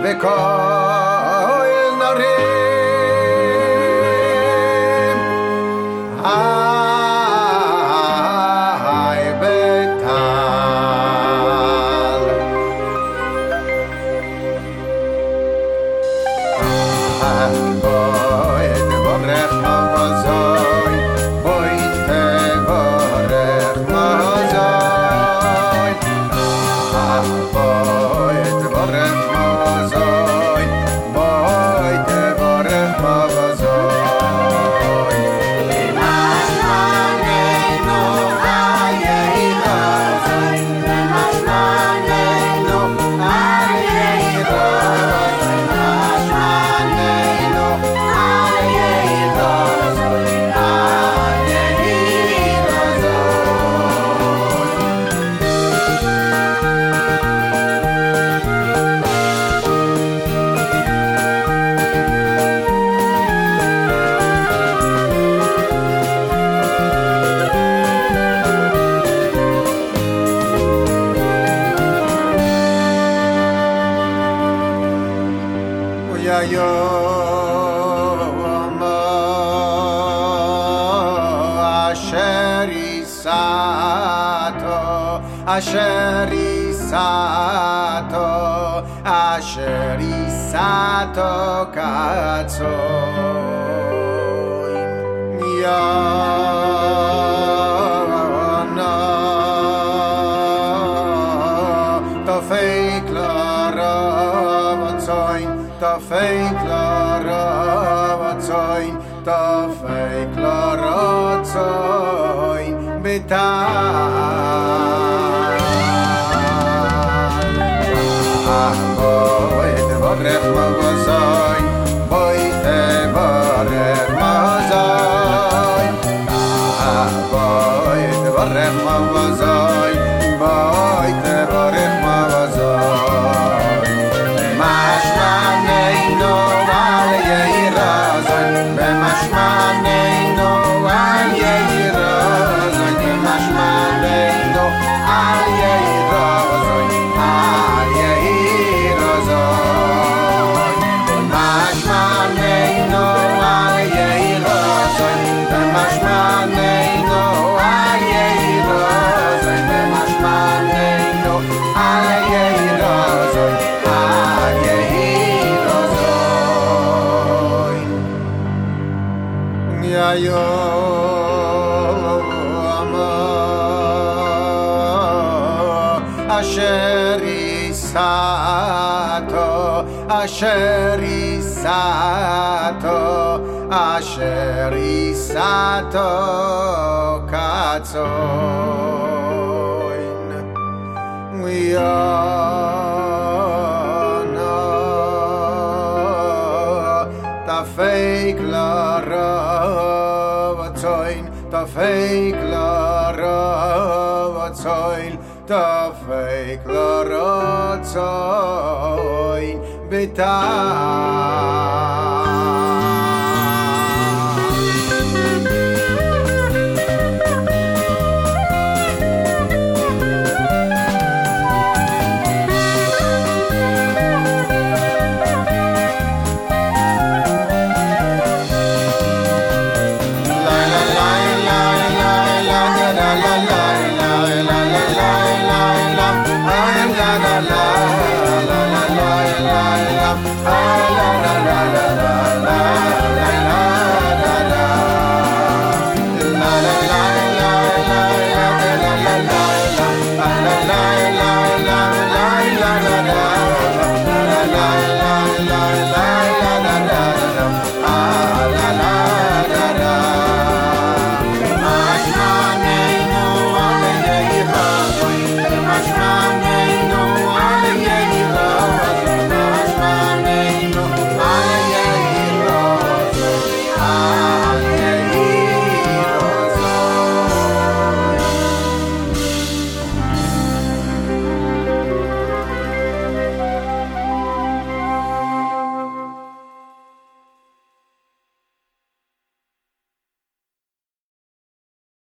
בכל נרים היי בטל בואי תבורך מזוי בואי תבורך מזוי בואי תבורך מזוי בואי תבורך מזוי למשמענו חיי רזוי למשמענו חיי רזוי למשמענו חיי רזוי חיי יום אשר ייסעתו אשר ייסעתו אשר ייסעתו קצוי יונה תפק לרבצוין תפק לרבצוין תפק לרצוין בטל בואי תבורך מזוי בואי תבורך מזוי בואי תבורך מזוי בואי תבורך מזוי משמענו על ירזוי במשמענו על ירזוי במשמענו על ירזוי על ירזוי במשמענו על ירזוי במשמענו על ירזוי במשמענו על ירזוי היום אשר ייסעתו אשר ייסעתו אשר ייסעתו קצוין תפק לרבצוין תפק לרבצוין תפק לרצוין בטל